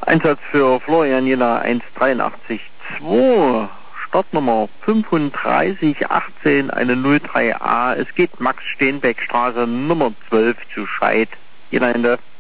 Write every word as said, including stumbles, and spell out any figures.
Einsatz für Florian Jena eins acht drei zwei, Startnummer fünfunddreißig achtzehn, eine null drei A. Es geht Max Steenbeck Straße Nummer zwölf zu Scheid. Jena Ende.